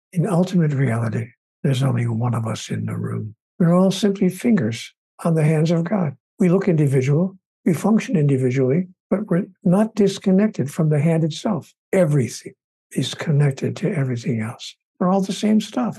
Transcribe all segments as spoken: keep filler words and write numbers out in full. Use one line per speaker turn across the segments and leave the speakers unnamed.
In ultimate reality, there's only one of us in the room. We're all simply fingers on the hands of God. We look individual, we function individually, but we're not disconnected from the hand itself. Everything is connected to everything else. We're all the same stuff.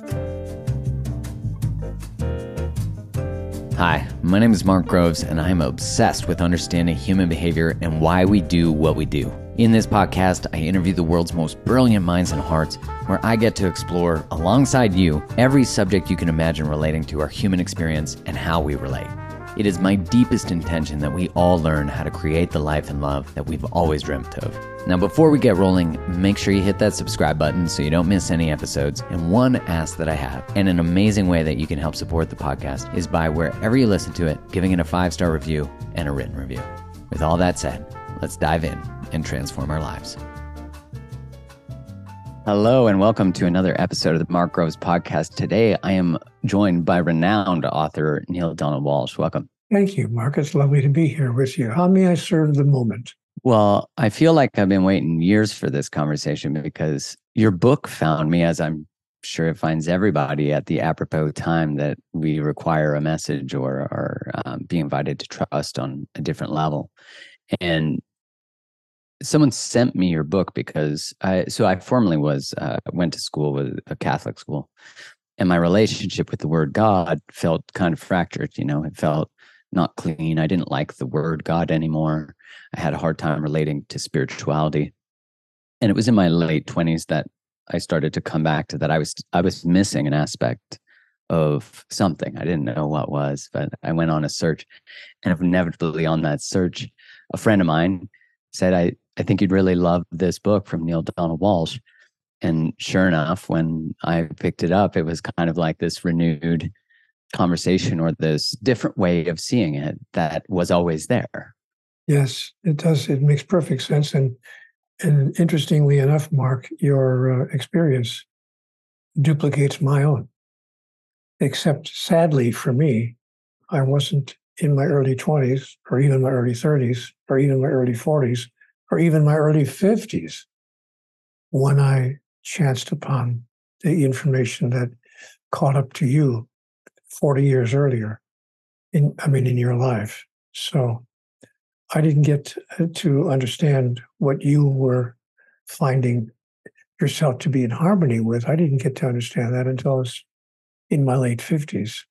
Hi, my name is Mark Groves, and I'm obsessed with understanding human behavior and why we do what we do. In this podcast, I interview the world's most brilliant minds and hearts, where I get to explore, alongside you, every subject you can imagine relating to our human experience and how we relate. It is my deepest intention that we all learn how to create the life and love that we've always dreamt of. Now, before we get rolling, make sure you hit that subscribe button so you don't miss any episodes. And one ask that I have, and an amazing way that you can help support the podcast, is by wherever you listen to it, giving it a five-star review and a written review. With all that said, let's dive in and transform our lives. Hello, and welcome to another episode of the Mark Groves podcast. Today, I am joined by renowned author Neale Donald Walsch. Welcome.
Thank you, Mark. It's lovely to be here with you. How may I serve the moment?
Well, I feel like I've been waiting years for this conversation because your book found me, as I'm sure it finds everybody, at the apropos time that we require a message or, or um, be invited to trust on a different level. And someone sent me your book because I, so I formerly was, uh, went to school with a Catholic school, and my relationship with the word God felt kind of fractured. You know, it felt not clean. I didn't like the word God anymore. I had a hard time relating to spirituality. And it was in my late twenties that I started to come back to that. I was, I was missing an aspect of something. I didn't know what was, but I went on a search, and inevitably on that search, a friend of mine said, I, I think you'd really love this book from Neale Donald Walsch. And sure enough, when I picked it up, it was kind of like this renewed conversation or this different way of seeing it that was always there.
Yes, it does. It makes perfect sense. And, and interestingly enough, Mark, your uh, experience duplicates my own. Except sadly for me, I wasn't in my early twenties or even my early thirties or even my early forties or even my early fifties when I chanced upon the information that caught up to you forty years earlier, in I mean, in your life. So I didn't get to understand what you were finding yourself to be in harmony with. I didn't get to understand that until I was in my late fifties.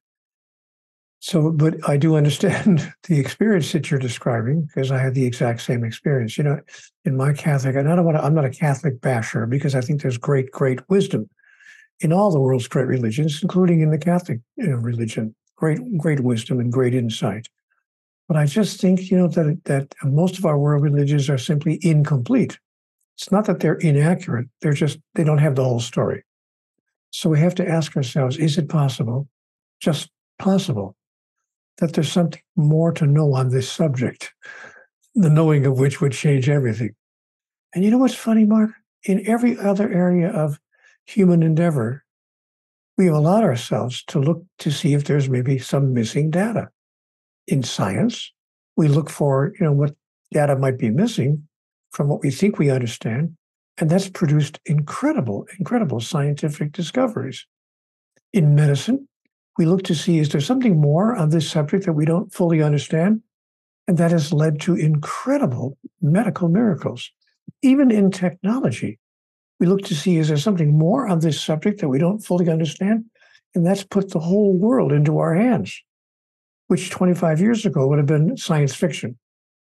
So, but I do understand the experience that you're describing because I had the exact same experience. You know, in my Catholic, and I don't want to, I'm not a Catholic basher because I think there's great, great wisdom in all the world's great religions, including in the Catholic you know, religion. Great, great wisdom and great insight. But I just think, you know, that that most of our world religions are simply incomplete. It's not that they're inaccurate; they're just they don't have the whole story. So we have to ask ourselves: is it possible, just possible, that there's something more to know on this subject, the knowing of which would change everything? And you know what's funny, Mark? In every other area of human endeavor, we have allowed ourselves to look to see if there's maybe some missing data. In science, we look for, you know, what data might be missing from what we think we understand, and that's produced incredible, incredible scientific discoveries. In medicine, we look to see, is there something more on this subject that we don't fully understand? And that has led to incredible medical miracles. Even in technology, we look to see, is there something more on this subject that we don't fully understand? And that's put the whole world into our hands, which twenty-five years ago would have been science fiction.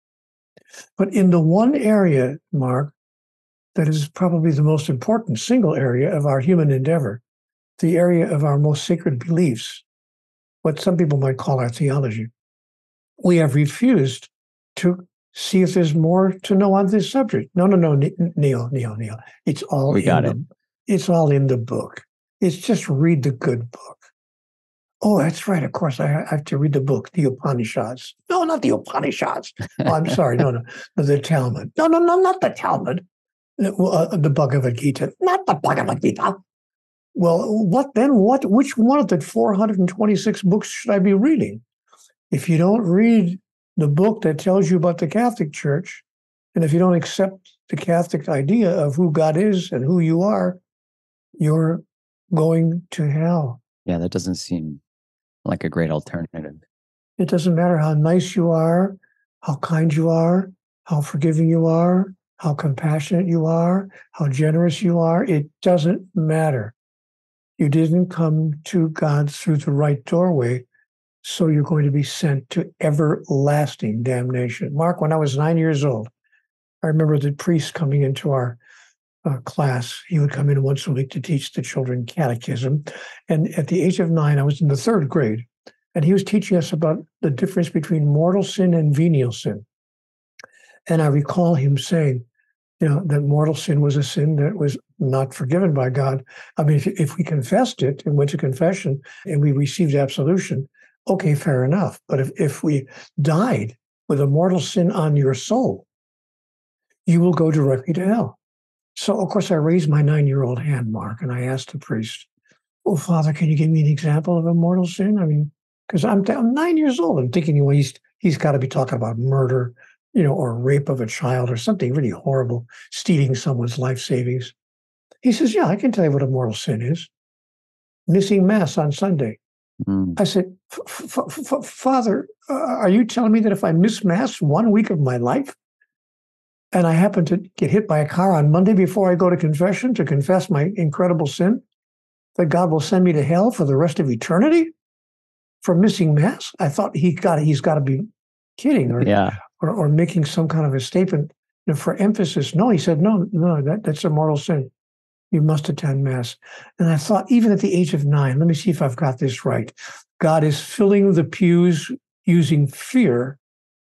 But in the one area, Mark, that is probably the most important single area of our human endeavor, the area of our most sacred beliefs, what some people might call our theology, we have refused to see if there's more to know on this subject. No, no, no, Neale, Neale, Neale. It's all
we got
in
it.
The, it's all in the book. It's just read the good book. Oh, that's right. Of course, I have to read the book, the Upanishads. No, not the Upanishads. Oh, I'm sorry. No, no, the Talmud. No, no, no, not the Talmud. Uh, the Bhagavad Gita. Not the Bhagavad Gita. Well, what then? What? Which one of the four hundred twenty-six books should I be reading? If you don't read the book that tells you about the Catholic Church, and if you don't accept the Catholic idea of who God is and who you are, you're going to hell.
Yeah, that doesn't seem like a great alternative.
It doesn't matter how nice you are, how kind you are, how forgiving you are, how compassionate you are, how generous you are. It doesn't matter. You didn't come to God through the right doorway, so you're going to be sent to everlasting damnation. Mark, when I was nine years old, I remember the priest coming into our uh, class. He would come in once a week to teach the children catechism. And at the age of nine, I was in the third grade, and he was teaching us about the difference between mortal sin and venial sin. And I recall him saying, you know, that mortal sin was a sin that was not forgiven by God. I mean, if, if we confessed it and went to confession and we received absolution, okay, fair enough. But if, if we died with a mortal sin on your soul, you will go directly to hell. So, of course, I raised my nine-year-old hand, Mark, and I asked the priest, oh, Father, can you give me an example of a mortal sin? I mean, because I'm, I'm nine years old. I'm thinking, well, he's, he's got to be talking about murder, you know, or rape of a child or something really horrible, stealing someone's life savings. He says, yeah, I can tell you what a mortal sin is. Missing Mass on Sunday. Mm. I said, Father, uh, are you telling me that if I miss Mass one week of my life and I happen to get hit by a car on Monday before I go to confession to confess my incredible sin, that God will send me to hell for the rest of eternity for missing Mass? I thought he got he's got to be kidding or,
yeah.
or or making some kind of a statement, you know, for emphasis. No, he said, no, no, that, that's a mortal sin. You must attend Mass. And I thought, even at the age of nine, let me see if I've got this right. God is filling the pews using fear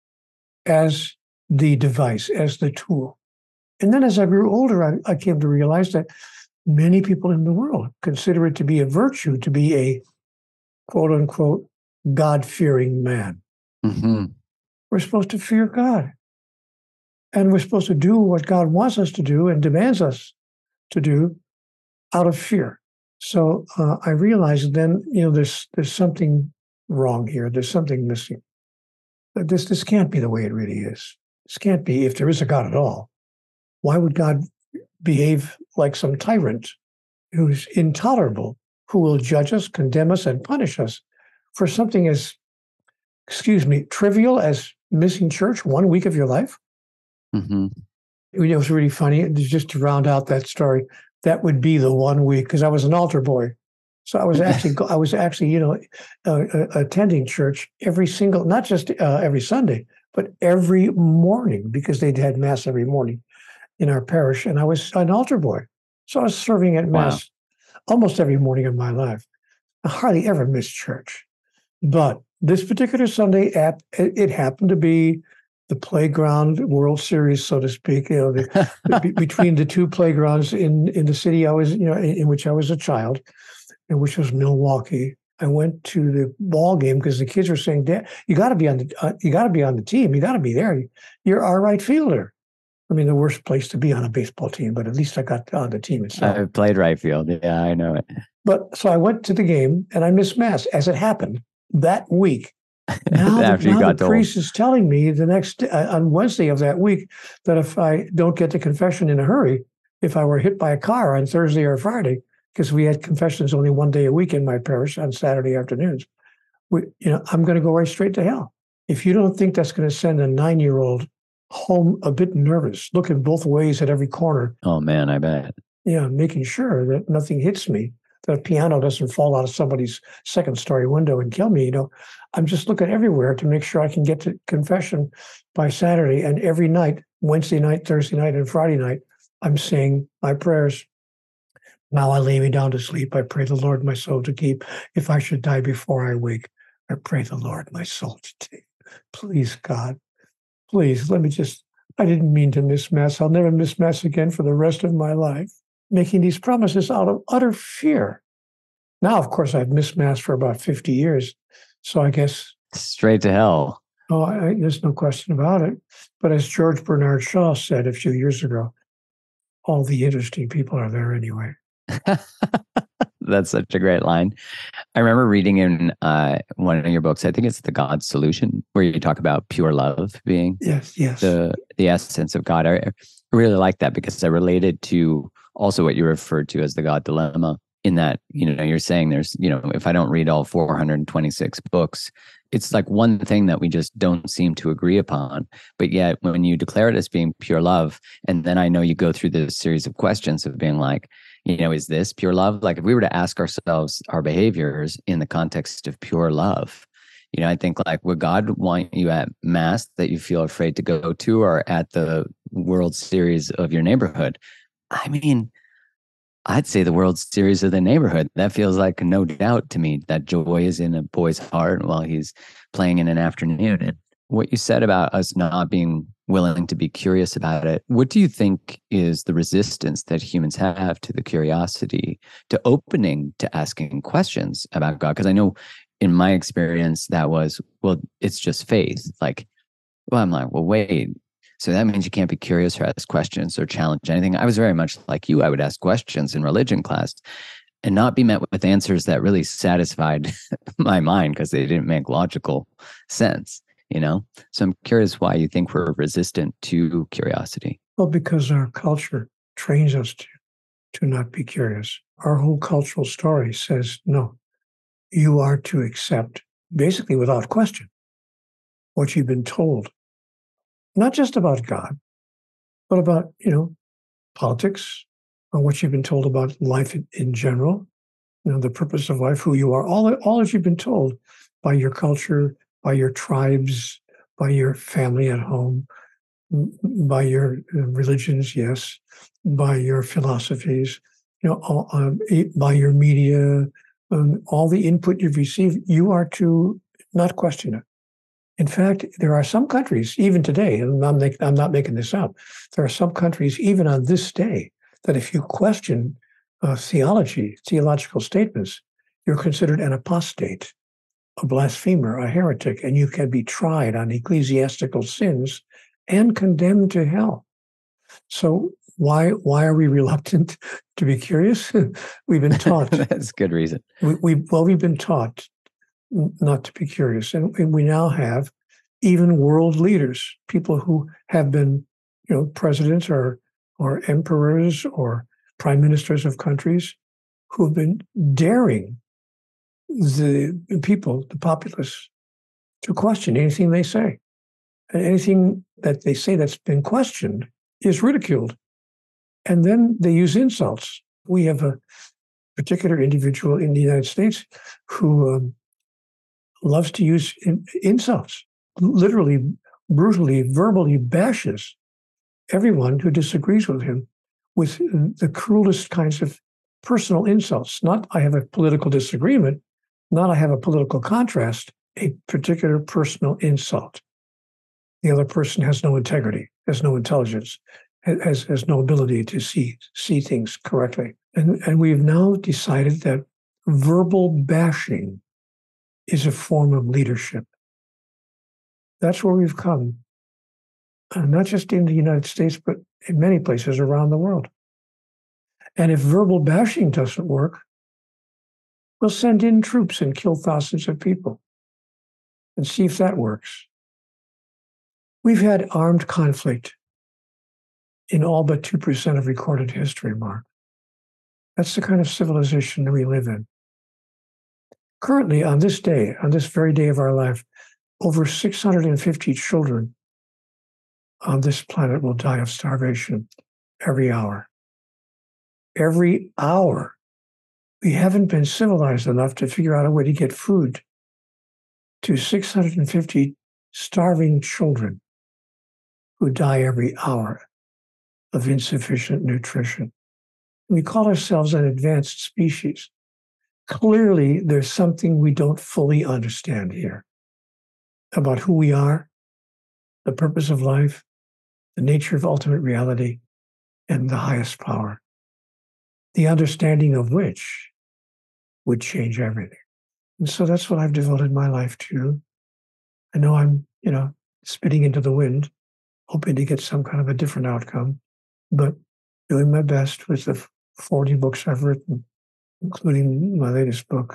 as the device, as the tool. And then as I grew older, I, I came to realize that many people in the world consider it to be a virtue to be a quote unquote God-fearing man.
Mm-hmm.
We're supposed to fear God. And we're supposed to do what God wants us to do and demands us to do out of fear. So uh, I realized then, you know, there's there's something wrong here. There's something missing. This this can't be the way it really is. This can't be, if there is a God at all. Why would God behave like some tyrant who's intolerable, who will judge us, condemn us, and punish us for something as, excuse me, trivial as missing church one week of your life?
Mm-hmm.
It was really funny. Just to round out that story, that would be the one week, because I was an altar boy. So I was actually, I was actually, you know, uh, uh, attending church every single, not just uh, every Sunday, but every morning, because they'd had Mass every morning in our parish. And I was an altar boy. So I was serving at Mass wow. almost every morning of my life. I hardly ever missed church. But this particular Sunday, it, it happened to be the playground World Series, so to speak, you know, the, the, between the two playgrounds in, in the city I was, you know, in, in which I was a child, and which was Milwaukee. I went to the ball game because the kids were saying, "Dad, you got to be on the, uh, you got to be on the team. You got to be there. You're our right fielder." I mean, the worst place to be on a baseball team, but at least I got on the team itself.
I played right field. Yeah, I know it.
But so I went to the game and I missed Mass. As it happened that week. Now,
After
the,
you
now
got
the priest is telling me the next uh, on Wednesday of that week that if I don't get to confession in a hurry, if I were hit by a car on Thursday or Friday, because we had confessions only one day a week in my parish on Saturday afternoons, we, you know, I'm going to go right straight to hell. If you don't think that's going to send a nine-year-old home a bit nervous, looking both ways at every corner.
Oh man, I bet.
Yeah, making sure that nothing hits me, that a piano doesn't fall out of somebody's second-story window and kill me. You know, I'm just looking everywhere to make sure I can get to confession by Saturday. And every night, Wednesday night, Thursday night, and Friday night, I'm saying my prayers. Now I lay me down to sleep. I pray the Lord my soul to keep. If I should die before I wake, I pray the Lord my soul to take. Please, God, please, let me just, I didn't mean to miss Mass. I'll never miss Mass again for the rest of my life. Making these promises out of utter fear. Now, of course, I've missed Mass for about fifty years. So I guess...
Straight to hell.
Oh, I, there's no question about it. But as George Bernard Shaw said a few years ago, all the interesting people are there anyway.
That's such a great line. I remember reading in uh, one of your books, I think it's The God's Solution, where you talk about pure love being
yes, yes.
the the essence of God. I really like that because I related to also what you referred to as the God dilemma, in that, you know, you're saying there's, you know, if I don't read all four hundred twenty-six books, it's like one thing that we just don't seem to agree upon. But yet when you declare it as being pure love, and then I know you go through this series of questions of being like, you know, is this pure love? Like if we were to ask ourselves our behaviors in the context of pure love, you know, I think like, would God want you at mass that you feel afraid to go to, or at the World Series of your neighborhood? I mean, I'd say the World Series of the neighborhood. That feels like no doubt to me that joy is in a boy's heart while he's playing in an afternoon. And what you said about us not being willing to be curious about it, what do you think is the resistance that humans have to the curiosity, to opening, to asking questions about God? Because I know in my experience, that was, well, it's just faith. Like, well, I'm like, well, wait. So that means you can't be curious or ask questions or challenge anything. I was very much like you. I would ask questions in religion class and not be met with answers that really satisfied my mind because they didn't make logical sense, you know? So I'm curious why you think we're resistant to curiosity.
Well, because our culture trains us to, to not be curious. Our whole cultural story says, no, you are to accept, basically without question, what you've been told. Not just about God, but about, you know, politics, or what you've been told about life in, in general, you know, the purpose of life, who you are, all, all that you've been told by your culture, by your tribes, by your family at home, by your religions, yes, by your philosophies, you know, all, um, by your media, um, all the input you've received, you are to not question it. In fact, there are some countries, even today, and I'm, make, I'm not making this up, there are some countries, even on this day, that if you question uh, theology, theological statements, you're considered an apostate, a blasphemer, a heretic, and you can be tried on ecclesiastical sins and condemned to hell. So why why are we reluctant to be curious? We've been taught.
That's a good reason.
We, we well, we've been taught not to be curious. And, and we now have even world leaders, people who have been, you know, presidents or or emperors or prime ministers of countries who have been daring the people, the populace, to question anything they say. And anything that they say that's been questioned is ridiculed. And then they use insults. We have a particular individual in the United States who um, loves to use in, insults, literally, brutally, verbally bashes everyone who disagrees with him with the cruelest kinds of personal insults. Not, I have a political disagreement, not, I have a political contrast, a particular personal insult. The other person has no integrity, has no intelligence, has, has no ability to see, see things correctly. And, and we've now decided that verbal bashing is a form of leadership. That's where we've come, uh, not just in the United States, but in many places around the world. And if verbal bashing doesn't work, we'll send in troops and kill thousands of people and see if that works. We've had armed conflict in all but two percent of recorded history, Mark. That's the kind of civilization that we live in. Currently, on this day, on this very day of our life, over six hundred fifty children on this planet will die of starvation every hour. Every hour. We haven't been civilized enough to figure out a way to get food to six hundred fifty starving children who die every hour of insufficient nutrition. We call ourselves an advanced species. Clearly, there's something we don't fully understand here about who we are, the purpose of life, the nature of ultimate reality, and the highest power, the understanding of which would change everything. And so that's what I've devoted my life to. I know I'm, you know, spitting into the wind, hoping to get some kind of a different outcome, but doing my best with the forty books I've written, including my latest book,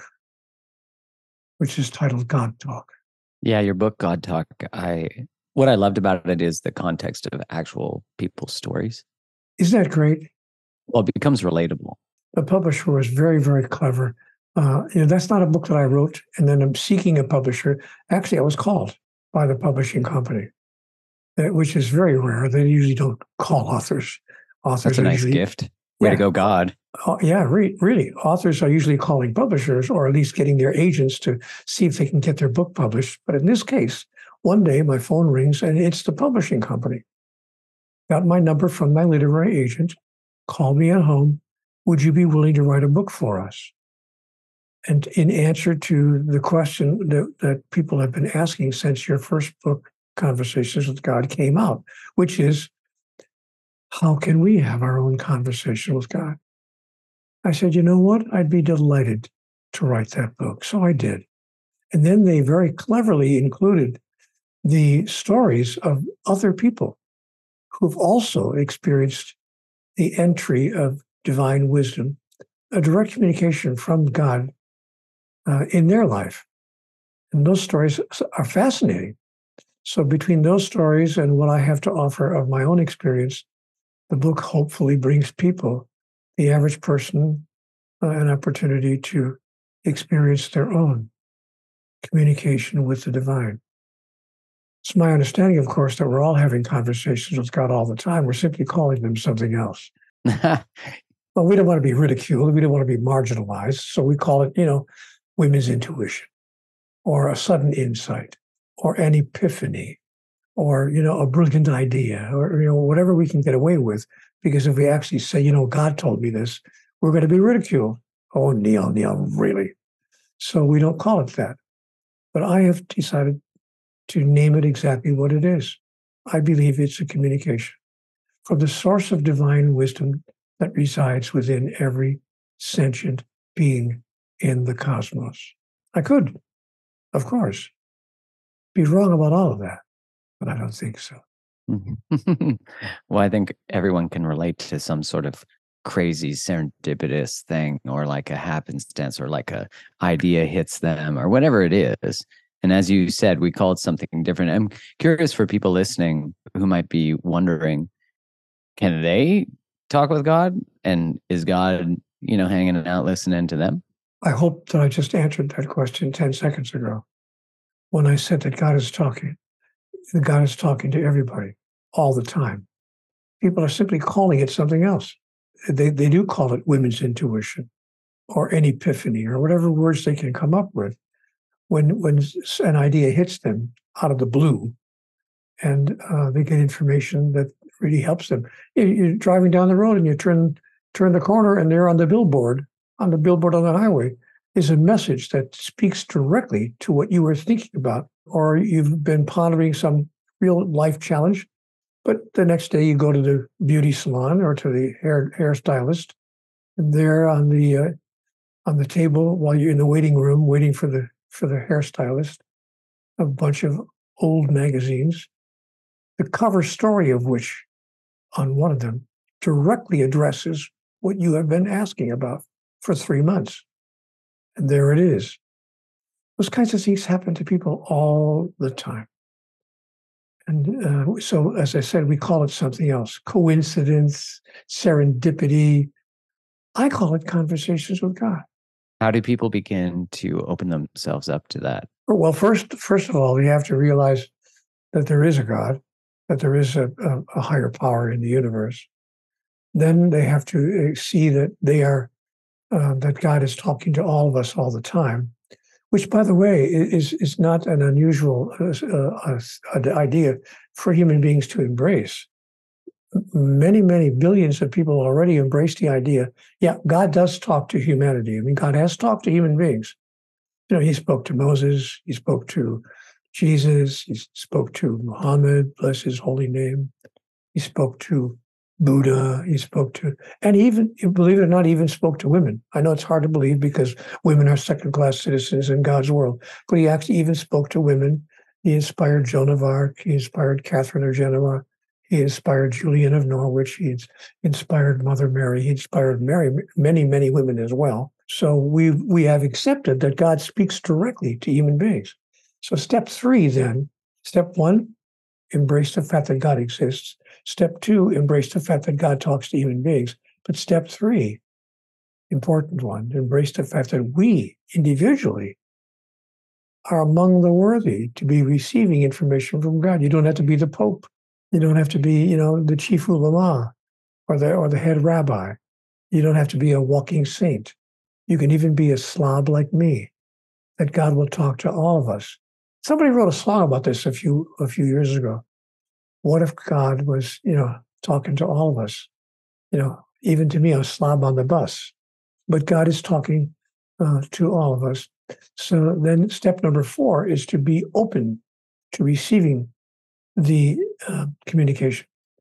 which is titled God Talk.
Yeah, your book, God Talk, I what I loved about it is the context of actual people's stories.
Isn't that great?
Well, it becomes relatable.
The publisher was very, very clever. Uh, you know, that's not a book that I wrote, and then I'm seeking a publisher. Actually, I was called by the publishing company, uh, which is very rare. They usually don't call authors. Authors
That's a
are
nice
usually,
gift. Way
yeah,
to go, God.
Uh, yeah, re- really. Authors are usually calling publishers, or at least getting their agents to see if they can get their book published. But in this case, one day my phone rings and it's the publishing company. Got my number from my literary agent, called me at home. Would you be willing to write a book for us? And in answer to the question that, that people have been asking since your first book, Conversations with God, came out, which is, how can we have our own conversation with God? I said, you know what? I'd be delighted to write that book. So I did. And then they very cleverly included the stories of other people who've also experienced the entry of divine wisdom, a direct communication from God uh, in their life. And those stories are fascinating. So between those stories and what I have to offer of my own experience, the book hopefully brings people, the average person, uh, an opportunity to experience their own communication with the divine. It's my understanding, of course, that we're all having conversations with God all the time. We're simply calling them something else. Well, we don't want to be ridiculed. We don't want to be marginalized. So we call it, you know, women's intuition, or a sudden insight, or an epiphany, or, you know, a brilliant idea, or, you know, whatever we can get away with. Because if we actually say, you know, God told me this, we're going to be ridiculed. Oh, Neil, Neil, really? So we don't call it that. But I have decided to name it exactly what it is. I believe it's a communication from the source of divine wisdom that resides within every sentient being in the cosmos. I could, of course, be wrong about all of that, but I don't think so.
Well, I think everyone can relate to some sort of crazy serendipitous thing, or like a happenstance, or like a idea hits them, or whatever it is. And as you said, we call it something different. I'm curious for people listening who might be wondering, can they talk with God? And is God, you know, hanging out listening to them?
I hope that I just answered that question ten seconds ago when I said that God is talking. That God is talking to everybody all the time. People are simply calling it something else. They, they do call it women's intuition, or an epiphany, or whatever words they can come up with when when an idea hits them out of the blue, and uh, they get information that really helps them. You're driving down the road and you turn turn the corner, and there on the billboard, on the billboard on the highway, is a message that speaks directly to what you were thinking about, or you've been pondering some real life challenge. But the next day you go to the beauty salon or to the hair hairstylist, and there on the uh, on the table while you're in the waiting room waiting for the for the hairstylist, a bunch of old magazines, the cover story of which on one of them directly addresses what you have been asking about for three months. And there it is. Those kinds of things happen to people all the time. And uh, so, as I said, we call it something else. Coincidence, serendipity. I call it conversations with God.
How do people begin to open themselves up to that?
Well, first, first of all, you have to realize that there is a God, that there is a, a, a higher power in the universe. Then they have to see that they are, uh, that God is talking to all of us all the time, which, by the way, is is not an unusual uh, uh, idea for human beings to embrace. Many, many billions of people already embrace the idea, yeah, God does talk to humanity. I mean, God has talked to human beings. You know, he spoke to Moses, he spoke to Jesus, he spoke to Muhammad, bless his holy name. He spoke to Buddha, he spoke to, and even, believe it or not, even spoke to women. I know it's hard to believe because women are second-class citizens in God's world, but he actually even spoke to women. He inspired Joan of Arc, he inspired Catherine of Genoa, he inspired Julian of Norwich, he inspired Mother Mary, he inspired Mary, many, many women as well. So we we have accepted that God speaks directly to human beings. So step three then, step one, embrace the fact that God exists. Step two, embrace the fact that God talks to human beings. But step three, important one, embrace the fact that we individually are among the worthy to be receiving information from God. You don't have to be the Pope. You don't have to be, you know, the chief ulama or the or the head rabbi. You don't have to be a walking saint. You can even be a slob like me, that God will talk to all of us. Somebody wrote a song about this a few a few years ago. What if God was, you know, talking to all of us? You know, even to me, a slob on the bus. But God is talking uh, to all of us. So then step number four is to be open to receiving the uh, communication.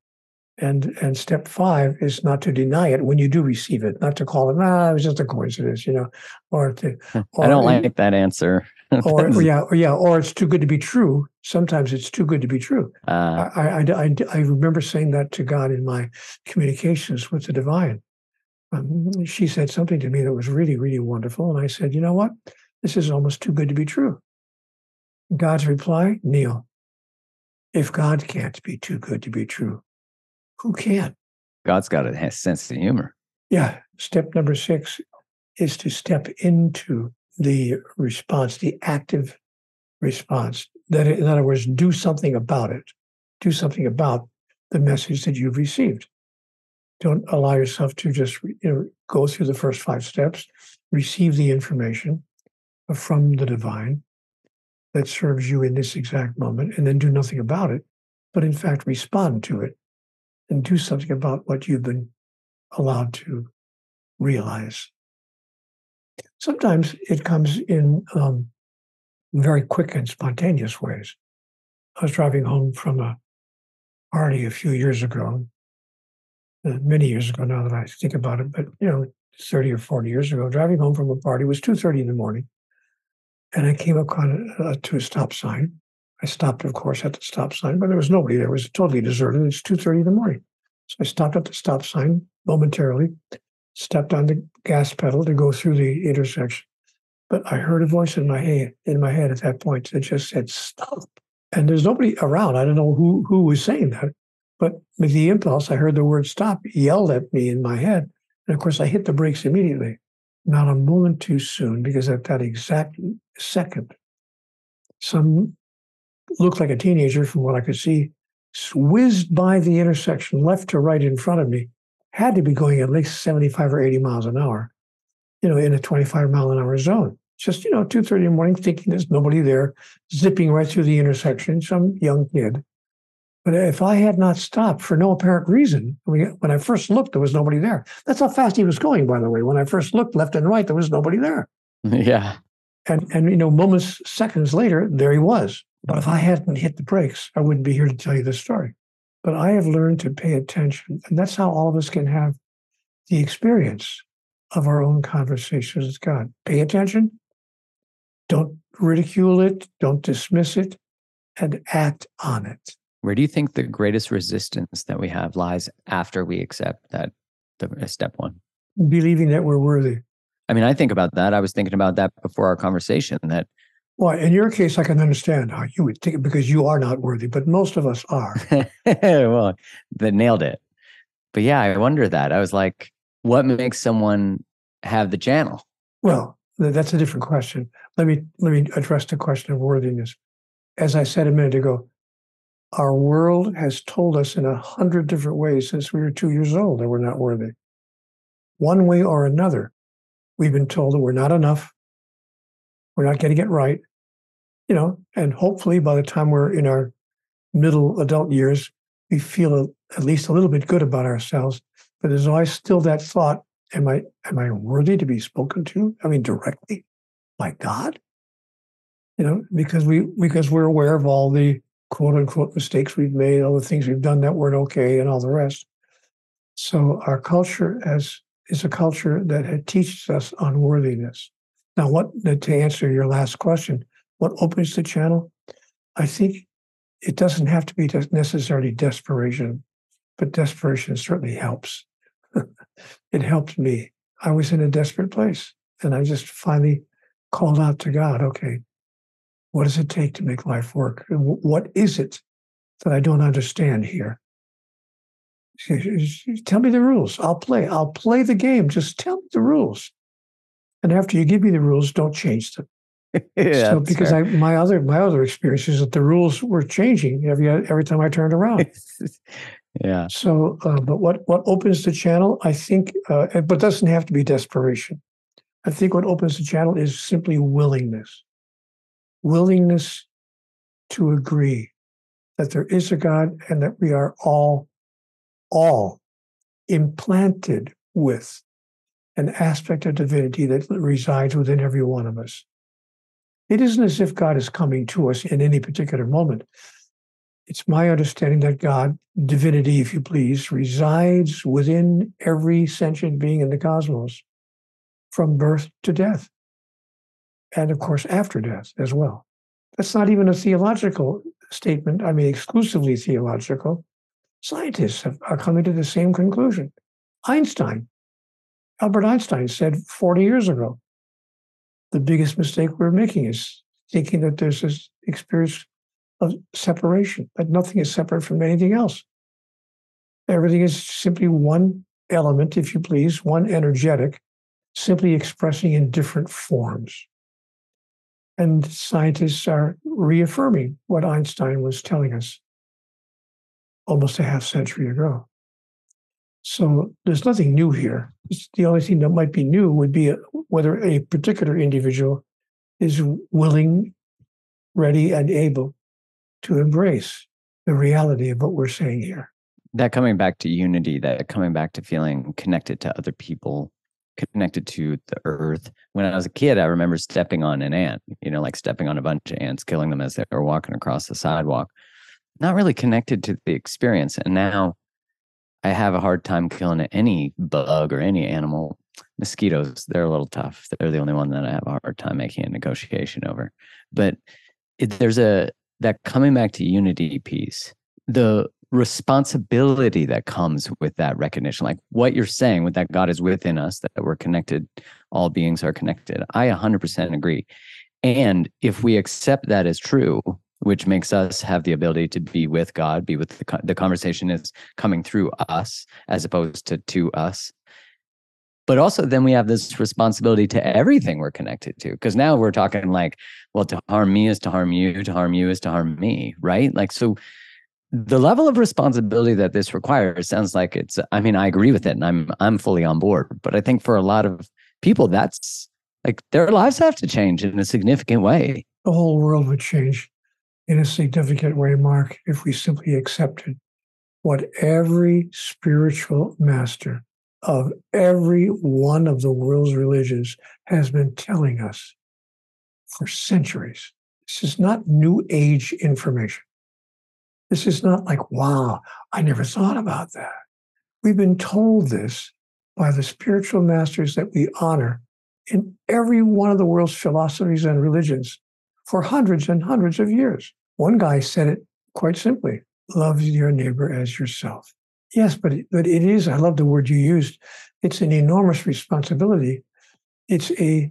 And and step five is not to deny it when you do receive it, not to call it, ah, it was just a coincidence, you know, or to, or,
I don't like that answer.
or, or yeah, or yeah, or it's too good to be true. Sometimes it's too good to be true.
uh,
I, I, I, I remember saying that to God in my communications with the divine. Um, she said something to me that was really, really wonderful. And I said, you know what? This is almost too good to be true. God's reply, Neil, if God can't be too good to be true, who can?
God's got a sense of humor.
Yeah. Step number six is to step into the response, the active response. That, in other words, do something about it. Do something about the message that you've received. Don't allow yourself to just, you know, go through the first five steps, receive the information from the divine that serves you in this exact moment, and then do nothing about it, but in fact respond to it and do something about what you've been allowed to realize. Sometimes it comes in um, very quick and spontaneous ways. I was driving home from a party a few years ago, uh, many years ago now that I think about it, but you know, thirty or forty years ago, driving home from a party. It was two thirty in the morning, and I came up on a, uh, to a stop sign. I stopped, of course, at the stop sign, but there was nobody there. It was totally deserted. It's two thirty in the morning. So I stopped at the stop sign momentarily, stepped on the gas pedal to go through the intersection. But I heard a voice in my head, in my head at that point that just said, stop. And there's nobody around. I don't know who, who was saying that. But with the impulse, I heard the word stop yelled at me in my head. And of course, I hit the brakes immediately. Not a moment too soon, because at that exact second, some looked like a teenager from what I could see, whizzed by the intersection left to right in front of me, had to be going at least seventy-five or eighty miles an hour, you know, in a twenty-five mile an hour zone. Just, you know, two thirty in the morning, thinking there's nobody there, zipping right through the intersection, some young kid. But if I had not stopped for no apparent reason, when I first looked, there was nobody there. That's how fast he was going, by the way. When I first looked left and right, there was nobody there.
Yeah.
And, and you know, moments, seconds later, there he was. But if I hadn't hit the brakes, I wouldn't be here to tell you this story. But I have learned to pay attention. And that's how all of us can have the experience of our own conversations with God. Pay attention. Don't ridicule it. Don't dismiss it. And act on it.
Where do you think the greatest resistance that we have lies after we accept that the step one?
Believing that we're worthy.
I mean, I think about that. I was thinking about that before our conversation, that
well, in your case, I can understand how you would think it because you are not worthy, but most of us are.
Well, that nailed it. But yeah, I wonder that. I was like, what makes someone have the channel?
Well, that's a different question. Let me let me address the question of worthiness. As I said a minute ago, our world has told us in a hundred different ways since we were two years old that we're not worthy. One way or another, we've been told that we're not enough. We're not getting it right, you know, and hopefully by the time we're in our middle adult years, we feel a, at least a little bit good about ourselves. But there's always still that thought, am I, am I worthy to be spoken to? I mean, directly by God? You know, because we, because we're aware of all the quote unquote mistakes we've made, all the things we've done that weren't okay and all the rest. So our culture as is a culture that teaches us unworthiness. Now, what to answer your last question, what opens the channel? I think it doesn't have to be necessarily desperation, but desperation certainly helps. It helped me. I was in a desperate place, and I just finally called out to God, okay, what does it take to make life work? What is it that I don't understand here? Tell me the rules. I'll play. I'll play the game. Just tell me the rules. And after you give me the rules, don't change them.
Yeah,
so because
fair.
I my other my other experience is that the rules were changing every every time I turned around.
Yeah.
So, uh, but what what opens the channel? I think, uh, but doesn't have to be desperation. I think what opens the channel is simply willingness. Willingness to agree that there is a God and that we are all all implanted with an aspect of divinity that resides within every one of us. It isn't as if God is coming to us in any particular moment. It's my understanding that God, divinity, if you please, resides within every sentient being in the cosmos from birth to death. And of course, after death as well. That's not even a theological statement. I mean, exclusively theological. Scientists have, are coming to the same conclusion. Einstein, Albert Einstein said forty years ago, the biggest mistake we're making is thinking that there's this experience of separation, that nothing is separate from anything else. Everything is simply one element, if you please, one energetic, simply expressing in different forms. And scientists are reaffirming what Einstein was telling us almost a half century ago. So there's nothing new here. It's the only thing that might be new would be a, whether a particular individual is willing, ready, and able to embrace the reality of what we're saying here.
That coming back to unity, that coming back to feeling connected to other people, connected to the earth. When I was a kid, I remember stepping on an ant, you know, like stepping on a bunch of ants, killing them as they were walking across the sidewalk. Not really connected to the experience. And now I have a hard time killing any bug or any animal. Mosquitoes, they're a little tough. They're the only one that I have a hard time making a negotiation over. But it, there's a, that coming back to unity piece, the responsibility that comes with that recognition, like what you're saying with that God is within us, that we're connected, all beings are connected. I one hundred percent agree. And if we accept that as true, which makes us have the ability to be with God, be with the, the conversation is coming through us as opposed to to us. But also then we have this responsibility to everything we're connected to. Because now we're talking like, well, to harm me is to harm you, to harm you is to harm me, right? Like, so the level of responsibility that this requires sounds like it's, I mean, I agree with it and I'm I'm fully on board. But I think for a lot of people, that's like their lives have to change in a significant way.
The whole world would change in a significant way, Mark, if we simply accepted what every spiritual master of every one of the world's religions has been telling us for centuries. This is not new age information. This is not like, wow, I never thought about that. We've been told this by the spiritual masters that we honor in every one of the world's philosophies and religions for hundreds and hundreds of years. One guy said it quite simply, love your neighbor as yourself. Yes, but it, but it is, I love the word you used, it's an enormous responsibility. It's a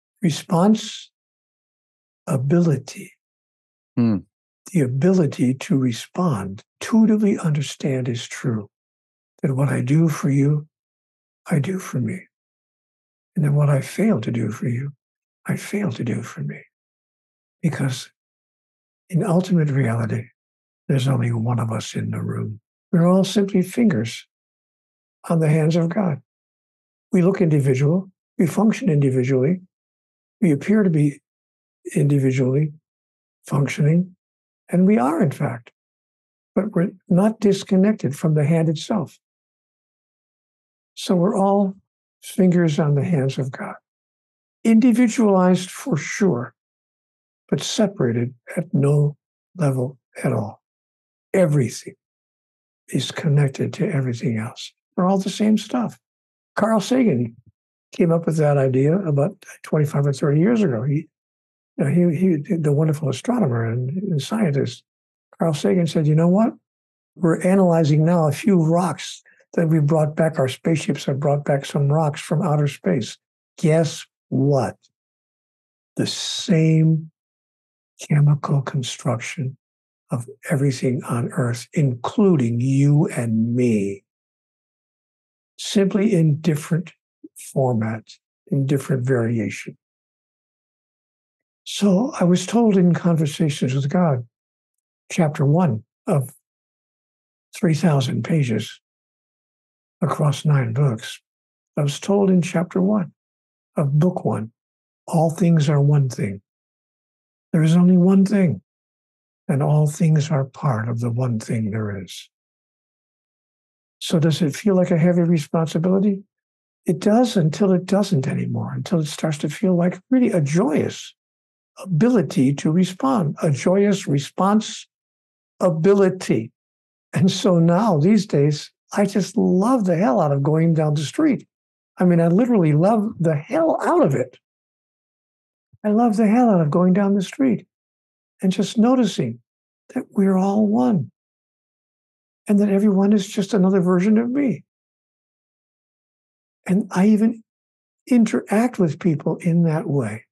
responsibility.
Hmm.
The ability to respond, intuitively understand is true. That what I do for you, I do for me. And then what I fail to do for you, I fail to do for me. Because in ultimate reality, there's only one of us in the room. We're all simply fingers on the hands of God. We look individual, we function individually, we appear to be individually functioning, and we are, in fact, but we're not disconnected from the hand itself. So we're all fingers on the hands of God, individualized for sure, but separated at no level at all. Everything is connected to everything else. We're all the same stuff. Carl Sagan came up with that idea about twenty-five or thirty years ago. He, you know, he, he the wonderful astronomer and, and scientist, Carl Sagan said, you know what? We're analyzing now a few rocks that we brought back. Our spaceships have brought back some rocks from outer space. Guess what? The same chemical construction of everything on Earth, including you and me. simply in different formats, in different variation. So I was told in Conversations with God, chapter one of three thousand pages across nine books, I was told in chapter one of book one, all things are one thing. There is only one thing, and all things are part of the one thing there is. So does it feel like a heavy responsibility? It does until it doesn't anymore, until it starts to feel like really a joyous ability to respond, a joyous response ability. And so now, these days, I just love the hell out of going down the street. I mean, I literally love the hell out of it. I love the hell out of going down the street and just noticing that we're all one and that everyone is just another version of me. And I even interact with people in that way,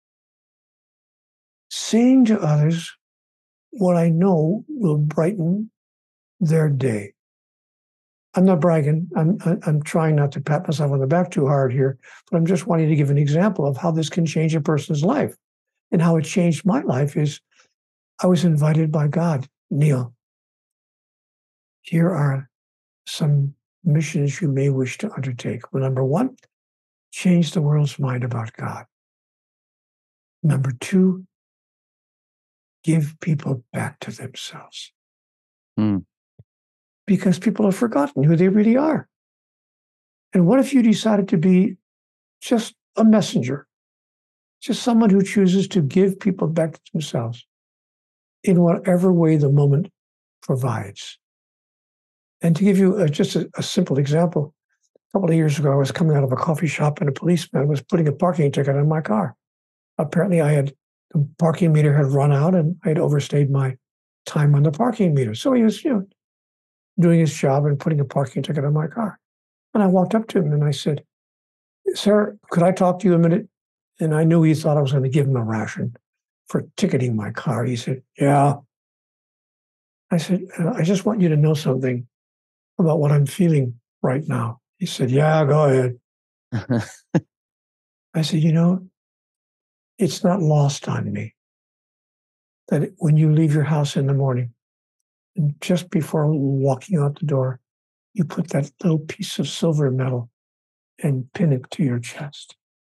saying to others what I know will brighten their day. I'm not bragging. I'm, I'm trying not to pat myself on the back too hard here, but I'm just wanting to give an example of how this can change a person's life. And how it changed my life is I was invited by God, Neil, here are some missions you may wish to undertake. Well, number one, change the world's mind about God. Number two, give people back to themselves.
Mm.
Because people have forgotten who they really are. And what if you decided to be just a messenger, just someone who chooses to give people back to themselves in whatever way the moment provides? And to give you a, just a, a simple example, a couple of years ago, I was coming out of a coffee shop and a policeman was putting a parking ticket on my car. Apparently, I had the parking meter had run out and I had overstayed my time on the parking meter. So he was, you know, doing his job and putting a parking ticket on my car. And I walked up to him and I said, "Sir, could I talk to you a minute?" And I knew he thought I was going to give him a ration for ticketing my car. He said, "Yeah." I said, "I just want you to know something about what I'm feeling right now." He said, "Yeah, go ahead." I said, "You know, it's not lost on me that when you leave your house in the morning, and just before walking out the door, you put that little piece of silver metal and pin it to your chest.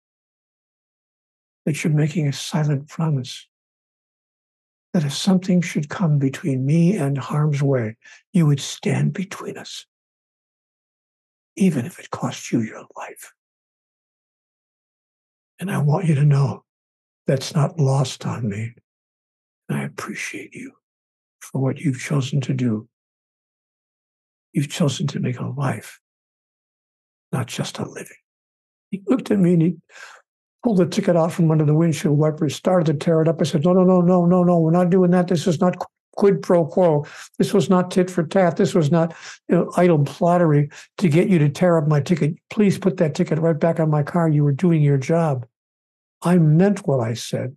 That you're making a silent promise that if something should come between me and harm's way, you would stand between us, even if it cost you your life. And I want you to know that's not lost on me. And I appreciate you for what you've chosen to do. You've chosen to make a life, not just a living." He looked at me and he pulled the ticket out from under the windshield wiper, started to tear it up. I said, no, no, no, no, no, no, we're not doing that. This is not quid pro quo. This was not tit for tat. This was not, you know, idle flattery to get you to tear up my ticket. Please put that ticket right back on my car. You were doing your job. I meant what I said.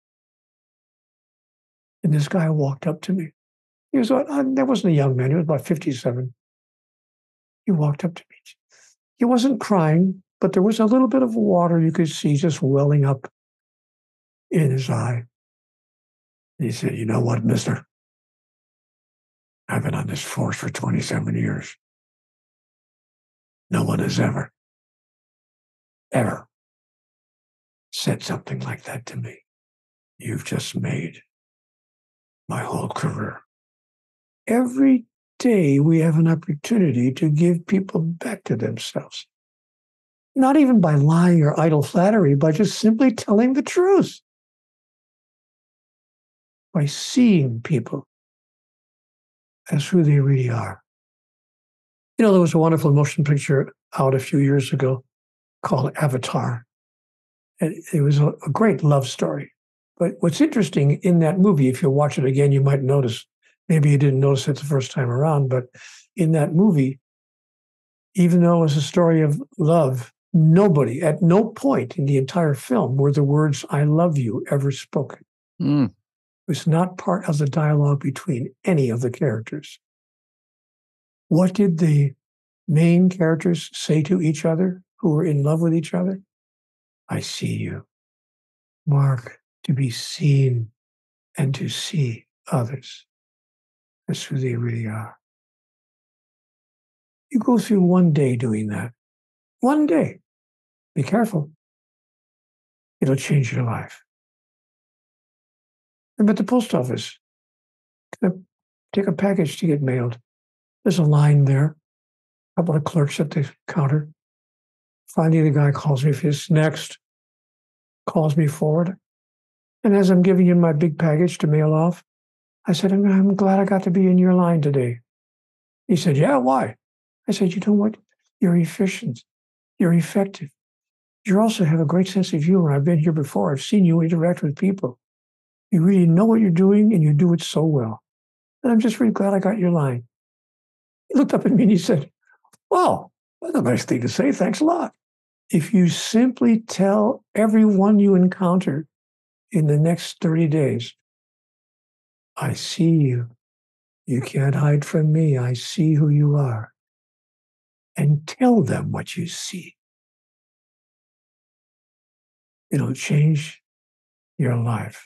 And this guy walked up to me. He was, uh, there wasn't a young man. He was about fifty-seven. He walked up to me. He wasn't crying, but there was a little bit of water you could see just welling up in his eye. And he said, "You know what, mister? I've been on this force for twenty-seven years. No one has ever, ever said something like that to me. You've just made my whole career." Every day we have an opportunity to give people back to themselves. Not even by lying or idle flattery, by just simply telling the truth. By seeing people as who they really are. You know, there was a wonderful motion picture out a few years ago called Avatar. And it was a, a great love story. But what's interesting in that movie, if you watch it again, you might notice, maybe you didn't notice it the first time around, but in that movie, even though it was a story of love, nobody, at no point in the entire film were the words, "I love you," ever spoken.
Mm.
It was not part of the dialogue between any of the characters. What did the main characters say to each other who are in love with each other, I see you. Mark, to be seen and to see others as who they really are. You go through one day doing that. One day. Be careful. It'll change your life. I'm at the post office. Gonna take a package to get mailed. There's a line there. A couple of clerks at the counter. Finally, the guy calls me for his next, calls me forward. And as I'm giving him my big package to mail off, I said, I'm, I'm glad I got to be in your line today. He said, yeah, why? I said, you know what? You're efficient. You're effective. You also have a great sense of humor. I've been here before. I've seen you interact with people. You really know what you're doing, and you do it so well. And I'm just really glad I got your line. He looked up at me and he said, well, that's a nice thing to say. Thanks a lot. If you simply tell everyone you encounter in the next thirty days, I see you. You can't hide from me. I see who you are. And tell them what you see. It'll change your life.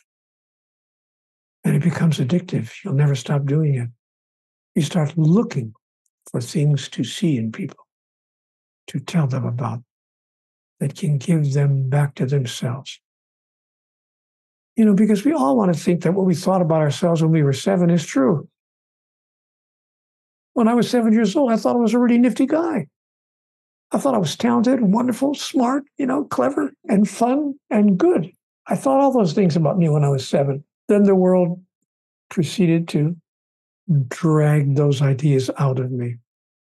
And it becomes addictive. You'll never stop doing it. You start looking for things to see in people, to tell them about, that can give them back to themselves. You know, because we all want to think that what we thought about ourselves when we were seven is true. When I was seven years old, I thought I was a really nifty guy. I thought I was talented, wonderful, smart, you know, clever and fun and good. I thought all those things about me when I was seven. Then the world proceeded to drag those ideas out of me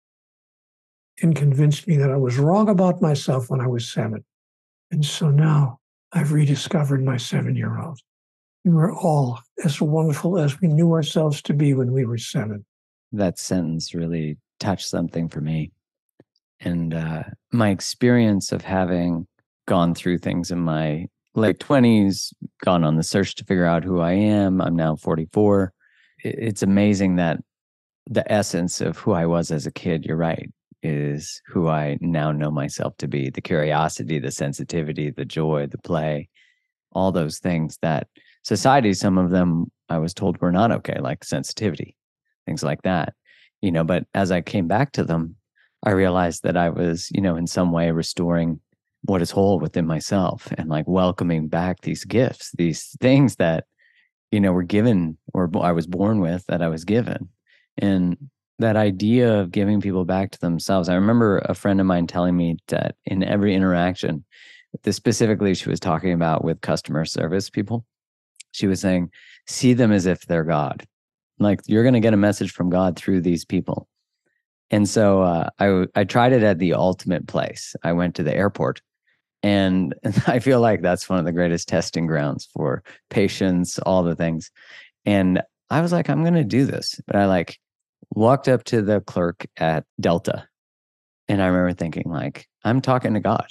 and convinced me that I was wrong about myself when I was seven. And so now I've rediscovered my seven-year-old. We were all as wonderful as we knew ourselves to be when we were seven.
That sentence really touched something for me. And uh, my experience of having gone through things in my late twenties, gone on the search to figure out who I am. I'm now forty-four. It's amazing that the essence of who I was as a kid, you're right, is who I now know myself to be. The curiosity, the sensitivity, the joy, the play, all those things that society, some of them I was told were not okay, like sensitivity, things like that. You know, but as I came back to them, I realized that I was, you know, in some way restoring what is whole within myself and like welcoming back these gifts, these things that, you know, were given or I was born with, that I was given. And that idea of giving people back to themselves. I remember a friend of mine telling me that in every interaction, this specifically she was talking about with customer service people, she was saying, see them as if they're God. Like you're going to get a message from God through these people. And so uh, I I tried it at the ultimate place. I went to the airport, and I feel like that's one of the greatest testing grounds for patience, all the things. And I was like, I'm going to do this. But I like walked up to the clerk at Delta, and I remember thinking like, I'm talking to God.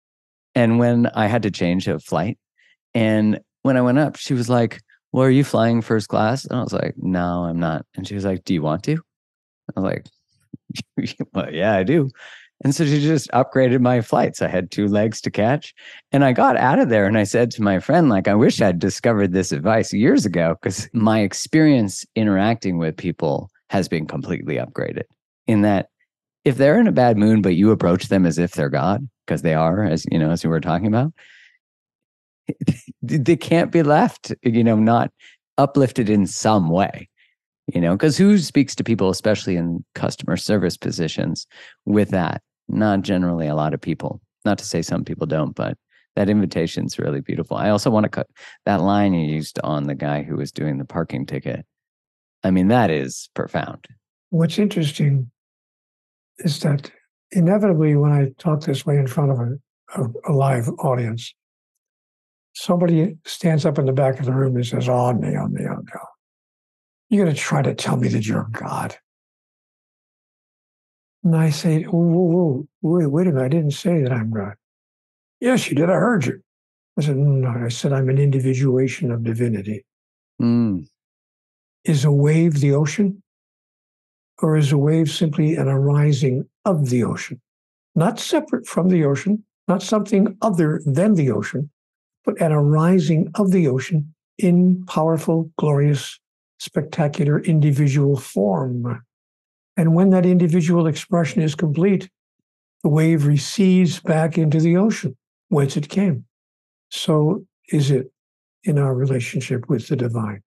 And when I had to change a flight, and when I went up, she was like, well, are you flying first class? And I was like, no, I'm not. And she was like, do you want to? I was like, well, yeah, I do. And so she just upgraded my flights. I had two legs to catch. And I got out of there and I said to my friend, like, I wish I'd discovered this advice years ago, because my experience interacting with people has been completely upgraded in that if they're in a bad mood, but you approach them as if they're God, because they are, as you know, as we were talking about, they can't be left, you know, not uplifted in some way. You know, because who speaks to people, especially in customer service positions, with that? Not generally a lot of people. Not to say some people don't, but that invitation's really beautiful. I also want to cut that line you used on the guy who was doing the parking ticket. I mean, that is profound.
What's interesting is that inevitably when I talk this way in front of a, a, a live audience, somebody stands up in the back of the room and says, oh, no, no, no. You're going to try to tell me that you're God. And I say, whoa, whoa, whoa, wait, wait a minute. I didn't say that I'm God. Yes, you did. I heard you. I said, no, I said, I'm an individuation of divinity.
Mm.
Is a wave the ocean? Or is a wave simply an arising of the ocean? Not separate from the ocean, not something other than the ocean, but an arising of the ocean in powerful, glorious, spectacular individual form. And when that individual expression is complete, the wave recedes back into the ocean, whence it came. So is it in our relationship with the divine.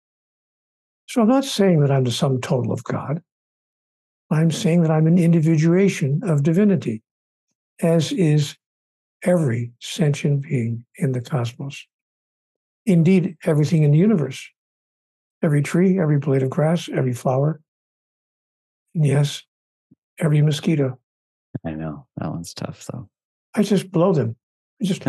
So I'm not saying that I'm the sum total of God. I'm saying that I'm an individuation of divinity, as is every sentient being in the cosmos. Indeed, everything in the universe. Every tree, every blade of grass, every flower. And yes, every mosquito.
I know. That one's tough, though.
I just blow them. I just,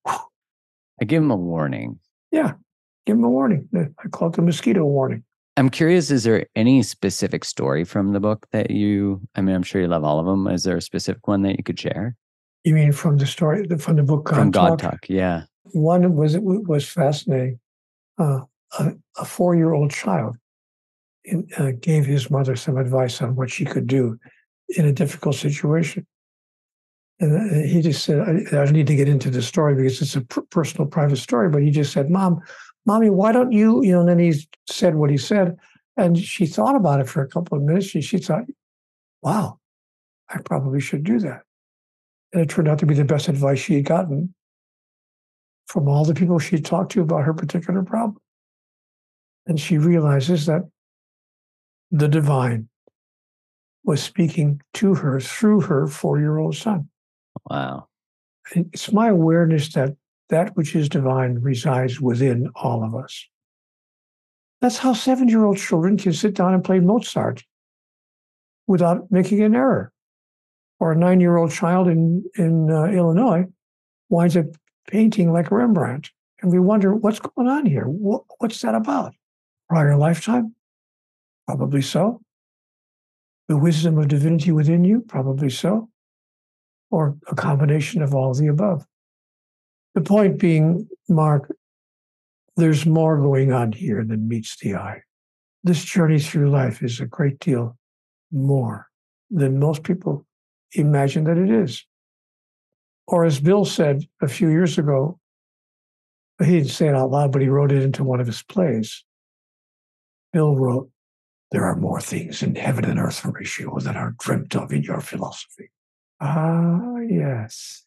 I give them a warning.
yeah, give them a warning. I call it the mosquito warning.
I'm curious, is there any specific story from the book that you, I mean, I'm sure you love all of them. Is there a specific one that you could share?
You mean from the story, from the book God
From God
Talk?
Talk, yeah.
One was, it was fascinating. Uh, a, a four-year-old child in, uh, gave his mother some advice on what she could do in a difficult situation. And he just said, I, I don't need to get into the story because it's a pr- personal, private story, but he just said, Mom, Mommy, why don't you, you know, and then he said what he said. And she thought about it for a couple of minutes. She, she thought, wow, I probably should do that. And it turned out to be the best advice she had gotten from all the people she talked to about her particular problem. And she realizes that the divine was speaking to her through her four-year-old son.
Wow.
And it's my awareness that that which is divine resides within all of us. That's how seven-year-old children can sit down and play Mozart without making an error. Or a nine-year-old child in, in uh, Illinois winds up painting like Rembrandt. And we wonder, what's going on here? What, what's that about? Prior lifetime? Probably so. The wisdom of divinity within you? Probably so. Or a combination of all of the above. The point being, Mark, there's more going on here than meets the eye. This journey through life is a great deal more than most people imagine that it is. Or as Bill said a few years ago, he didn't say it out loud, but he wrote it into one of his plays. Bill wrote, there are more things in heaven and earth, Horatio, than are dreamt of in your philosophy. Ah, yes.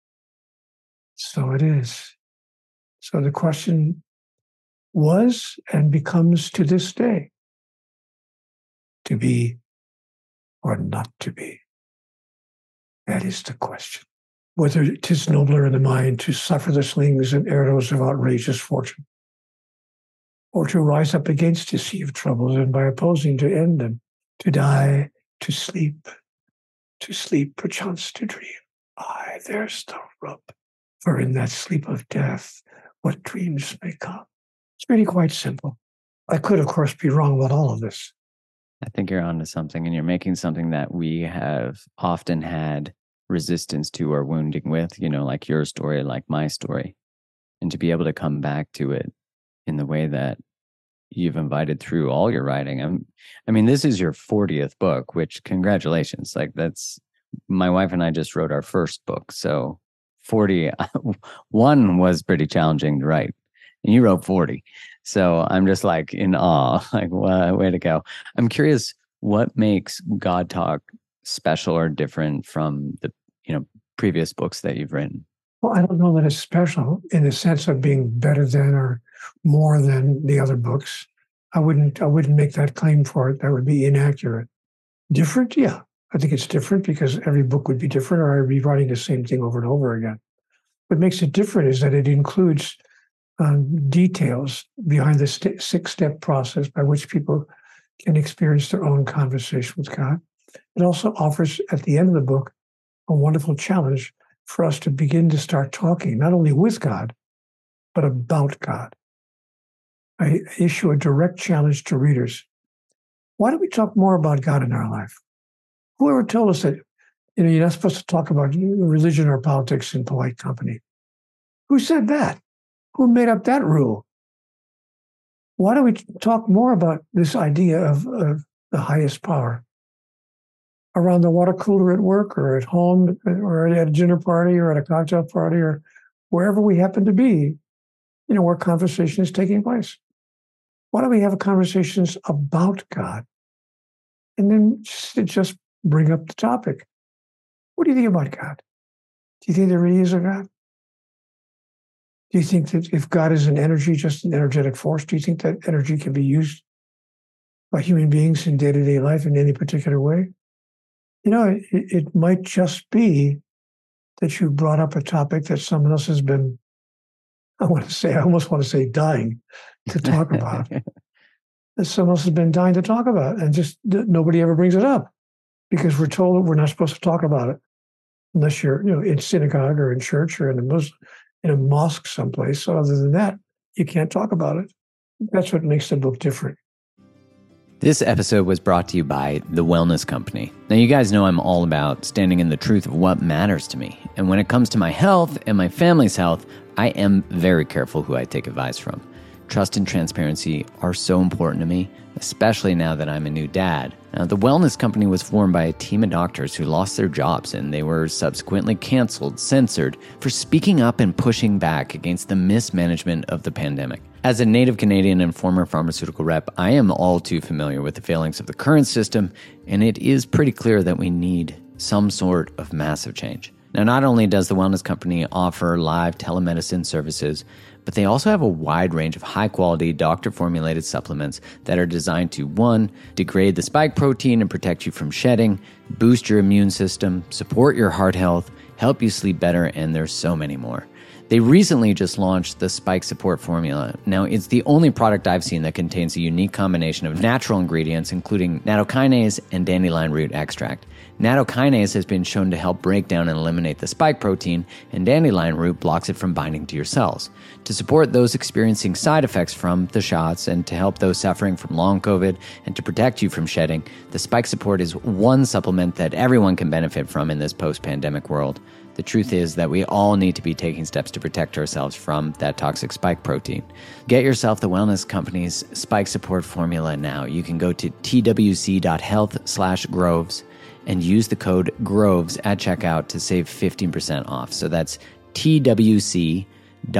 So it is. So the question was and becomes to this day, to be or not to be. That is the question. Whether it is nobler in the mind to suffer the slings and arrows of outrageous fortune, or to rise up against the sea of troubles and by opposing to end them, to die, to sleep, to sleep, perchance to dream. Aye, there's the rub. For in that sleep of death, what dreams may come. It's really quite simple. I could, of course, be wrong about all of this.
I think you're onto something, and you're making something that we have often had resistance to or wounding with, you know, like your story, like my story. And to be able to come back to it in the way that you've invited through all your writing. I'm, I mean, this is your fortieth book, which congratulations. Like that's, my wife and I just wrote our first book. So forty, one was pretty challenging to write, and you wrote forty. So I'm just like in awe, like, wow, way to go. I'm curious, what makes God Talk special or different from the, you know, previous books that you've written?
Well, I don't know that it's special in the sense of being better than or more than the other books. I wouldn't, I wouldn't make that claim for it. That would be inaccurate. Different? Yeah. I think it's different because every book would be different, or I'd be writing the same thing over and over again. What makes it different is that it includes um, details behind the st- six-step process by which people can experience their own conversation with God. It also offers, at the end of the book, a wonderful challenge for us to begin to start talking, not only with God, but about God. I issue a direct challenge to readers. Why don't we talk more about God in our life? Whoever told us that, you know, you're not supposed to talk about religion or politics in polite company? Who said that? Who made up that rule? Why don't we talk more about this idea of, of the highest power, around the water cooler at work or at home or at a dinner party or at a cocktail party or wherever we happen to be, you know, where conversation is taking place. Why don't we have conversations about God? And then just, just bring up the topic. What do you think about God? Do you think there really is a God? Do you think that if God is an energy, just an energetic force, do you think that energy can be used by human beings in day-to-day life in any particular way? You know, it, it might just be that you brought up a topic that someone else has been, I want to say, I almost want to say dying to talk about. That someone else has been dying to talk about, and just nobody ever brings it up because we're told that we're not supposed to talk about it unless you're, you know, in synagogue or in church or in a Muslim, in a mosque someplace. So other than that, you can't talk about it. That's what makes the book different.
This episode was brought to you by The Wellness Company. Now, you guys know I'm all about standing in the truth of what matters to me. And when it comes to my health and my family's health, I am very careful who I take advice from. Trust and transparency are so important to me, especially now that I'm a new dad. Now, The Wellness Company was formed by a team of doctors who lost their jobs, and they were subsequently canceled, censored, for speaking up and pushing back against the mismanagement of the pandemic. As a native Canadian and former pharmaceutical rep, I am all too familiar with the failings of the current system, and it is pretty clear that we need some sort of massive change. Now, not only does The Wellness Company offer live telemedicine services, but they also have a wide range of high-quality, doctor-formulated supplements that are designed to, one, degrade the spike protein and protect you from shedding, boost your immune system, support your heart health, help you sleep better, and there's so many more. They recently just launched the Spike Support Formula. Now, it's the only product I've seen that contains a unique combination of natural ingredients, including nattokinase and dandelion root extract. Nattokinase has been shown to help break down and eliminate the spike protein, and dandelion root blocks it from binding to your cells. To support those experiencing side effects from the shots and to help those suffering from long COVID and to protect you from shedding, the Spike Support is one supplement that everyone can benefit from in this post-pandemic world. The truth is that we all need to be taking steps to protect ourselves from that toxic spike protein. Get yourself The Wellness Company's Spike Support Formula now. You can go to twc.health slash groves and use the code GROVES at checkout to save fifteen percent off. So that's twc.health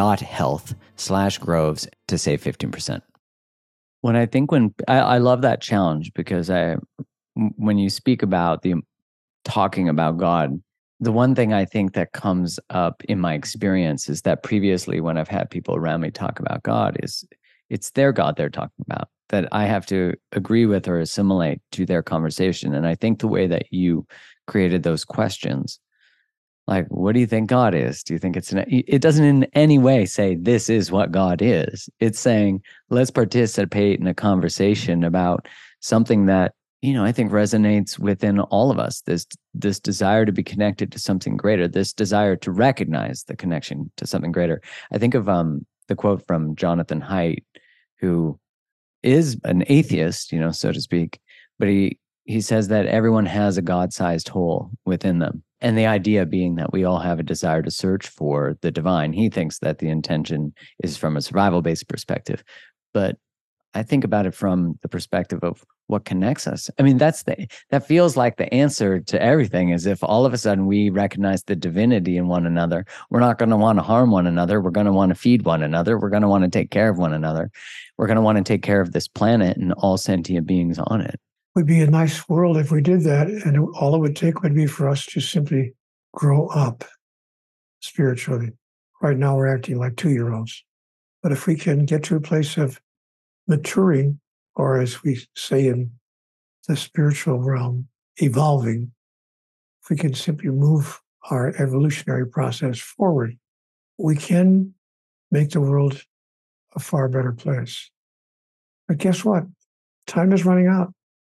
slash groves to save fifteen percent. When I think when, I, I love that challenge because I, when you speak about the talking about God, the one thing I think that comes up in my experience is that previously when I've had people around me talk about God is it's their God they're talking about that I have to agree with or assimilate to their conversation. And I think the way that you created those questions, like, what do you think God is? Do you think it's, an, it doesn't in any way say this is what God is. It's saying, let's participate in a conversation about something that, you know, I think resonates within all of us, this this desire to be connected to something greater, this desire to recognize the connection to something greater. I think of um, the quote from Jonathan Haidt, who is an atheist, you know, so to speak, but he he says that everyone has a God-sized hole within them. And the idea being that we all have a desire to search for the divine. He thinks that the intention is from a survival-based perspective. But I think about it from the perspective of what connects us. I mean, that's the that feels like the answer to everything is if all of a sudden we recognize the divinity in one another, we're not going to want to harm one another. We're going to want to feed one another. We're going to want to take care of one another. We're going to want to take care of this planet and all sentient beings on it. It
would be a nice world if we did that. And all it would take would be for us to simply grow up spiritually. Right now, we're acting like two-year-olds. But if we can get to a place of maturing, or as we say in the spiritual realm, evolving, if we can simply move our evolutionary process forward, we can make the world a far better place. But guess what? Time is running out.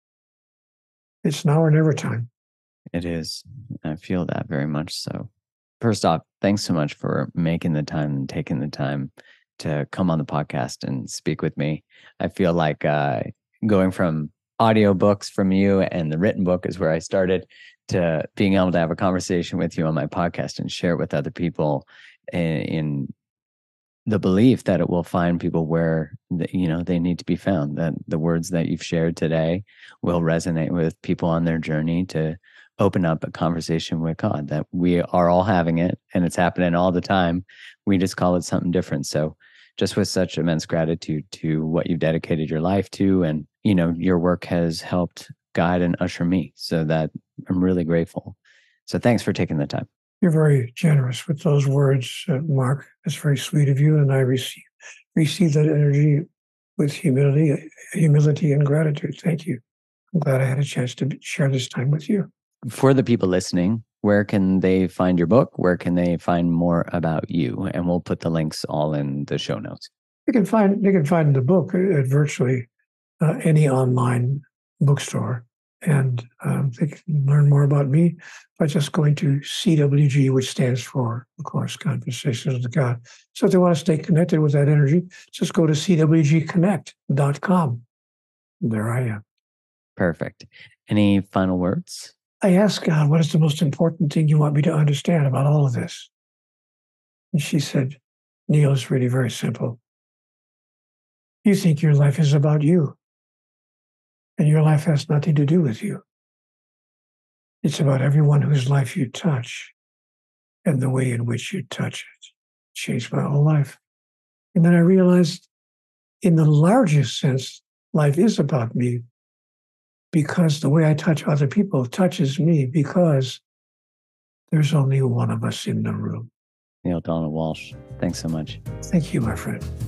It's now or never time.
It is. I feel that very much so. First off, thanks so much for making the time and taking the time to come on the podcast and speak with me. I feel like uh, going from audiobooks from you and the written book is where I started to being able to have a conversation with you on my podcast and share it with other people in, in the belief that it will find people where the, you know they need to be found, that the words that you've shared today will resonate with people on their journey to open up a conversation with God, that we are all having it and it's happening all the time. We just call it something different. So just with such immense gratitude to what you've dedicated your life to, and you know your work has helped guide and usher me, so that I'm really grateful. So thanks for taking the time.
You're very generous with those words, uh, Mark. It's very sweet of you, and I receive receive that energy with humility, humility and gratitude. Thank you. I'm glad I had a chance to share this time with you.
For the people listening, where can they find your book? Where can they find more about you? And we'll put the links all in the show notes.
They can find they can find the book at virtually uh, any online bookstore. And um, they can learn more about me by just going to C W G, which stands for, of course, Conversations with God. So if they want to stay connected with that energy, just go to c w g connect dot com. There I am.
Perfect. Any final words?
I asked God, what is the most important thing you want me to understand about all of this? And she said, Neil, it's really very simple. You think your life is about you. And your life has nothing to do with you. It's about everyone whose life you touch and the way in which you touch it. Changed my whole life. And then I realized, in the largest sense, life is about me, because the way I touch other people touches me, because there's only one of us in the room.
Neil Donald Walsch, thanks so much.
Thank you, my friend.